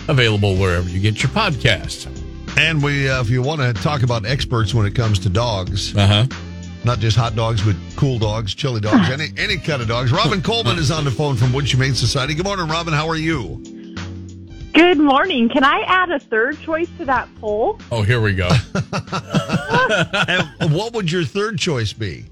Available wherever you get your podcasts. And we, if you want to talk about experts when it comes to dogs, not just hot dogs, but cool dogs, chili dogs, any kind of dogs. Robin Coleman is on the phone from Woods Humane Society. Good morning, Robin. How are you? Good morning. Can I add a third choice to that poll? Oh, here we go. And what would your third choice be?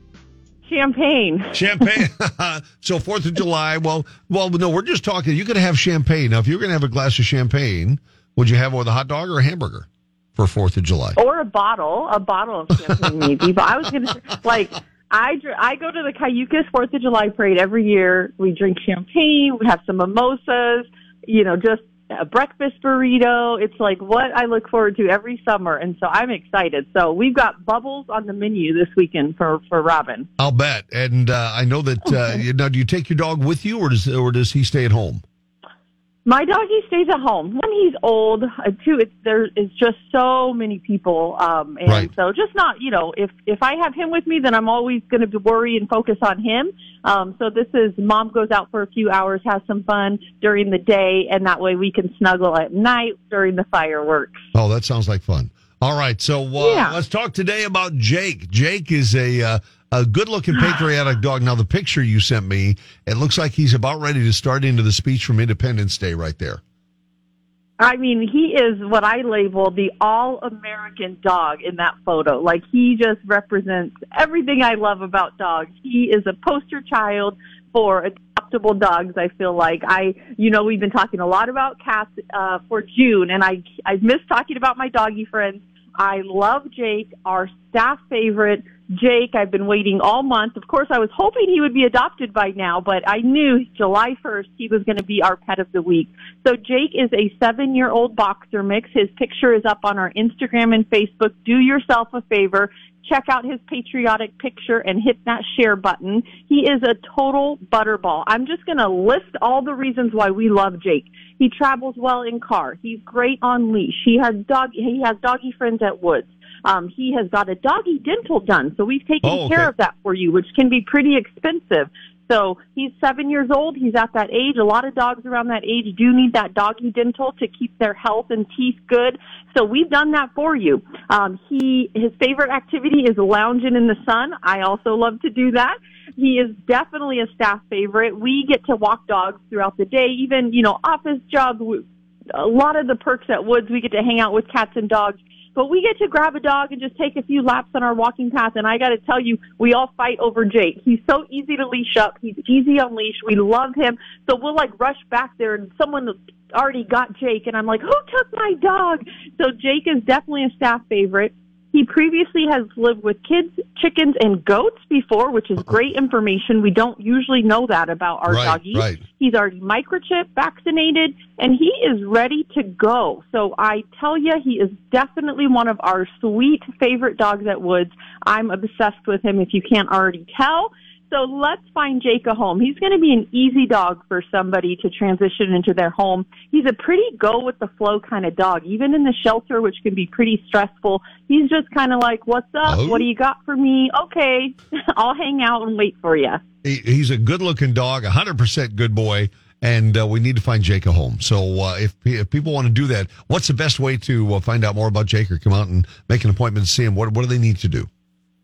Champagne. Champagne. So 4th of July. Well, no, we're just talking. You could have champagne. Now, if you're going to have a glass of champagne, would you have it with a hot dog or a hamburger for 4th of July? Or a bottle of champagne maybe. But I was going to say, like, I go to the Cayucas 4th of July parade every year. We drink champagne. We have some mimosas, just a breakfast burrito. It's like what I look forward to every summer. And so I'm excited. So we've got bubbles on the menu this weekend for Robin. I'll bet. And I know that, now, do you take your dog with you or does he stay at home? My doggy stays at home. One, he's old. Two, there is just so many people, and right. So just not, if I have him with me, then I'm always going to worry and focus on him. So this is mom goes out for a few hours, has some fun during the day, and that way we can snuggle at night during the fireworks. Oh, that sounds like fun. All right, so let's talk today about Jake. Jake is a good-looking patriotic dog. Now, the picture you sent me, it looks like he's about ready to start into the speech from Independence Day right there. I mean, he is what I label the all-American dog in that photo. Like, he just represents everything I love about dogs. He is a poster child for adoptable dogs, I feel like. We've been talking a lot about cats for June, and I miss talking about my doggy friends. I love Jake, our staff favorite. Jake, I've been waiting all month. Of course, I was hoping he would be adopted by now, but I knew July 1st he was going to be our pet of the week. So Jake is a 7-year-old boxer mix. His picture is up on our Instagram and Facebook. Do yourself a favor. Check out his patriotic picture and hit that share button. He is a total butterball. I'm just going to list all the reasons why we love Jake. He travels well in car. He's great on leash. He has doggy friends at Woods. He has got a doggy dental done, so we've taken care of that for you, which can be pretty expensive. So he's 7 years old. He's at that age. A lot of dogs around that age do need that doggy dental to keep their health and teeth good. So we've done that for you. His favorite activity is lounging in the sun. I also love to do that. He is definitely a staff favorite. We get to walk dogs throughout the day, even, office jobs. A lot of the perks at Woods, we get to hang out with cats and dogs. But we get to grab a dog and just take a few laps on our walking path, and I got to tell you, we all fight over Jake. He's so easy to leash up. He's easy on leash. We love him. So we'll, rush back there, and someone already got Jake, and I'm like, who took my dog? So Jake is definitely a staff favorite. He previously has lived with kids, chickens, and goats before, which is great information. We don't usually know that about our doggy. Right. He's already microchipped, vaccinated, and he is ready to go. So I tell you, he is definitely one of our sweet favorite dogs at Woods. I'm obsessed with him, if you can't already tell. So let's find Jake a home. He's going to be an easy dog for somebody to transition into their home. He's a pretty go-with-the-flow kind of dog, even in the shelter, which can be pretty stressful. He's just kind of like, what's up? Oh. What do you got for me? Okay, I'll hang out and wait for you. He's a good-looking dog, 100% good boy, and we need to find Jake a home. So if people want to do that, what's the best way to find out more about Jake or come out and make an appointment to see him? What do they need to do?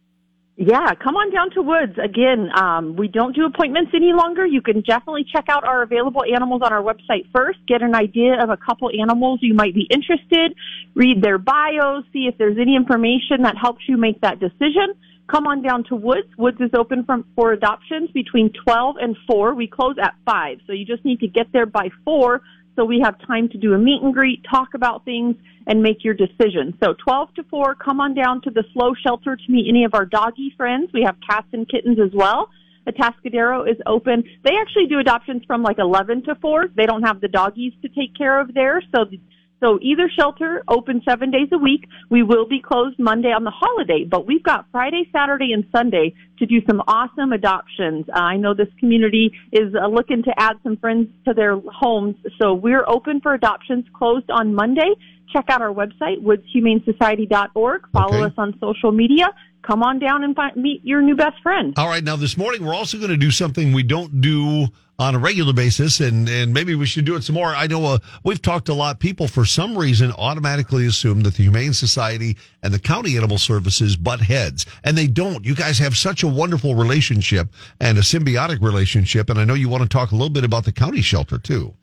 Yeah, come on down to Woods. Again, we don't do appointments any longer. You can definitely check out our available animals on our website first, get an idea of a couple animals you might be interested, read their bios, see if there's any information that helps you make that decision. Come on down to Woods. Woods is open for adoptions between 12 and 4. We close at 5, so you just need to get there by 4 so we have time to do a meet and greet, talk about things, and make your decision. So 12 to 4, come on down to the Slow Shelter to meet any of our doggy friends. We have cats and kittens as well. Atascadero is open. They actually do adoptions from 11 to 4. They don't have the doggies to take care of there. So either shelter open 7 days a week. We will be closed Monday on the holiday, but we've got Friday, Saturday, and Sunday to do some awesome adoptions. I know this community is looking to add some friends to their homes, so we're open for adoptions, closed on Monday. Check out our website, woodshumanesociety.org. Follow us on social media. come on down and meet your new best friend. All right. Now, this morning, we're also going to do something we don't do on a regular basis, and maybe we should do it some more. I know we've talked a lot. People, for some reason, automatically assume that the Humane Society and the county animal services butt heads, and they don't. You guys have such a wonderful relationship and a symbiotic relationship, and I know you want to talk a little bit about the county shelter, too.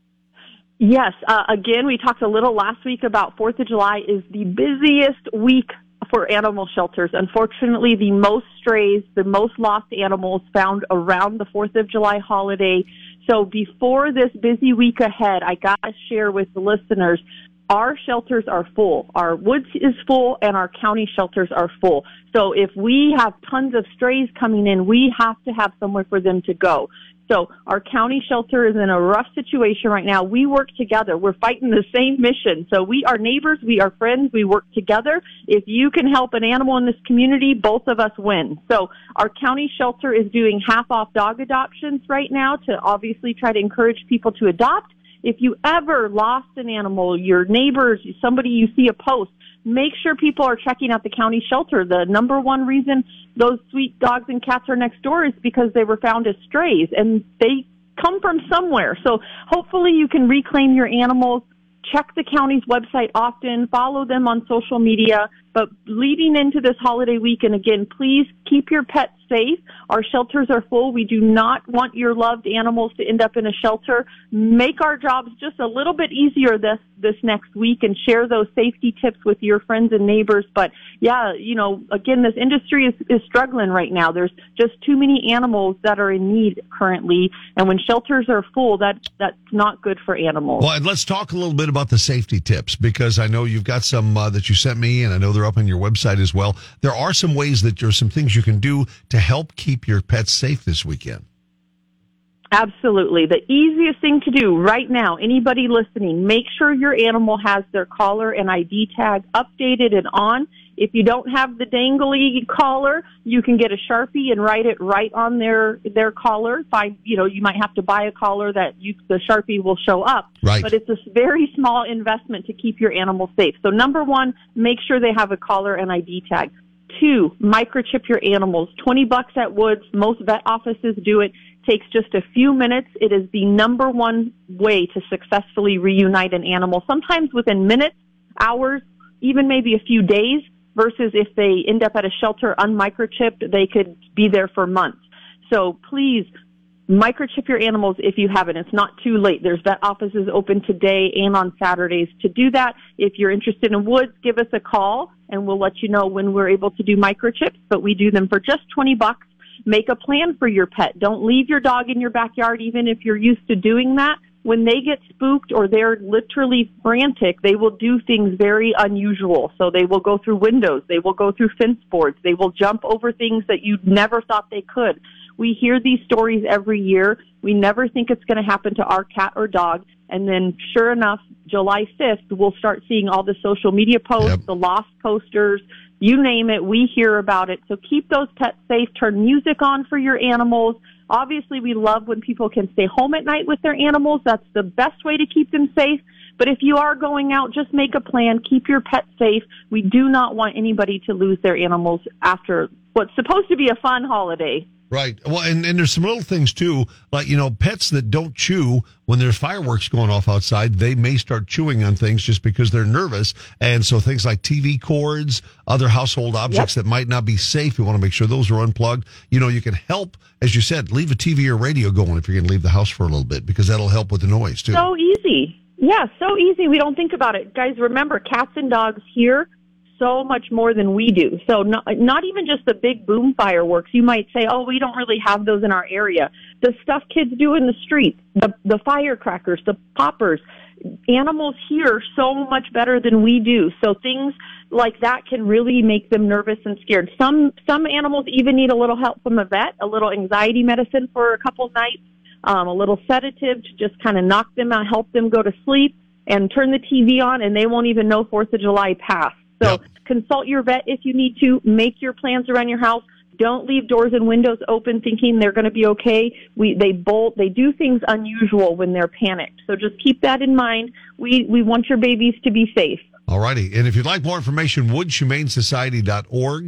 Yes. Again, we talked a little last week about 4th of July is the busiest week for animal shelters. Unfortunately, the most strays, the most lost animals found around the 4th of July holiday. So before this busy week ahead, I got to share with the listeners, our shelters are full. Our woods is full and our county shelters are full. So if we have tons of strays coming in, we have to have somewhere for them to go. So our county shelter is in a rough situation right now. We work together. We're fighting the same mission. So we are neighbors. We are friends. We work together. If you can help an animal in this community, both of us win. So our county shelter is doing half-off dog adoptions right now to obviously try to encourage people to adopt. If you ever lost an animal, your neighbors, somebody you see a post, make sure people are checking out the county shelter. The number one reason those sweet dogs and cats are next door is because they were found as strays, and they come from somewhere. So hopefully you can reclaim your animals. Check the county's website often. Follow them on social media. But leading into this holiday weekend, again, please keep your pets safe. Our shelters are full. We do not want your loved animals to end up in a shelter. Make our jobs just a little bit easier this next week and share those safety tips with your friends and neighbors. But yeah, again, this industry is struggling right now. There's just too many animals that are in need currently. And when shelters are full, that's not good for animals. Well, and let's talk a little bit about the safety tips, because I know you've got some that you sent me, and I know they're up on your website as well. There are some ways that there's some things you can do to help keep your pets safe this weekend. Absolutely. The easiest thing to do right now, anybody listening, make sure your animal has their collar and ID tag updated and on. If you don't have the dangly collar, you can get a Sharpie and write it right on their collar. You might have to buy a collar that the Sharpie will show up. Right. But it's a very small investment to keep your animal safe. So number one, make sure they have a collar and ID tag. 2, microchip your animals. $20 at Woods. Most vet offices do it. Takes just a few minutes. It is the number one way to successfully reunite an animal, sometimes within minutes, hours, even maybe a few days, versus if they end up at a shelter unmicrochipped, they could be there for months. So please microchip your animals if you haven't. It's not too late. There's vet offices open today and on Saturdays to do that. If you're interested in Woods, give us a call and we'll let you know when we're able to do microchips, but we do them for just $20. Make a plan for your pet. Don't leave your dog in your backyard, even if you're used to doing that. When they get spooked or they're literally frantic, they will do things very unusual. So they will go through windows. They will go through fence boards. They will jump over things that you never thought they could. We hear these stories every year. We never think it's going to happen to our cat or dog. And then sure enough, July 5th, we'll start seeing all the social media posts, the lost posters, you name it. We hear about it. So keep those pets safe. Turn music on for your animals. Obviously, we love when people can stay home at night with their animals. That's the best way to keep them safe. But if you are going out, just make a plan. Keep your pets safe. We do not want anybody to lose their animals after what's supposed to be a fun holiday. Right. Well, and there's some little things, too, like, pets that don't chew when there's fireworks going off outside, they may start chewing on things just because they're nervous. And so things like TV cords, other household objects that might not be safe, we want to make sure those are unplugged. You can help, as you said, leave a TV or radio going if you're going to leave the house for a little bit, because that'll help with the noise, too. So easy. Yeah, so easy. We don't think about it. Guys, remember, cats and dogs hear so much more than we do. So not even just the big boom fireworks. You might say, oh, we don't really have those in our area. The stuff kids do in the street, the firecrackers, the poppers, animals hear so much better than we do. So things like that can really make them nervous and scared. Some animals even need a little help from a vet, a little anxiety medicine for a couple nights, a little sedative to just kind of knock them out, help them go to sleep, and turn the TV on, and they won't even know 4th of July passed. So consult your vet if you need to. Make your plans around your house. Don't leave doors and windows open thinking they're going to be okay. They bolt. They do things unusual when they're panicked. So just keep that in mind. We want your babies to be safe. All righty. And if you'd like more information, woodshumanesociety.org.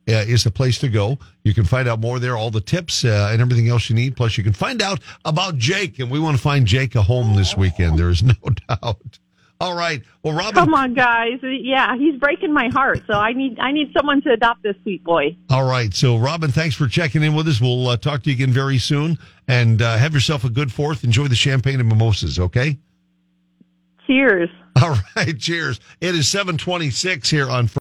is the place to go. You can find out more there, all the tips and everything else you need. Plus, you can find out about Jake, and we want to find Jake a home this weekend. There is no doubt. All right. Well, Robin. Come on, guys. Yeah, he's breaking my heart. So I need someone to adopt this sweet boy. All right. So, Robin, thanks for checking in with us. We'll talk to you again very soon. And have yourself a good 4th. Enjoy the champagne and mimosas, okay? Cheers. All right. Cheers. It is 7:26 here on